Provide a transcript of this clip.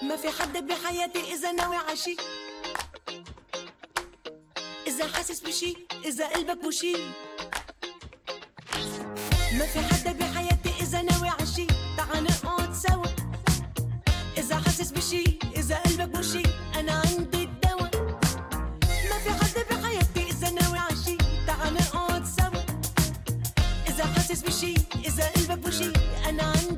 ما في حد بحياتي إذا ناوي عشي، إذا حاسس بشي، إذا قلبك بوشي. ما في حد بحياتي إذا ناوي عشي، تعال نقعد سوا. إذا حاسس بشي، إذا قلبك بوشي، أنا عندي الدوا. ما في حد بحياتي إذا ناوي عشي، تعال نقعد سوا. إذا حاسس بشي، إذا قلبك بوشي، أنا عندي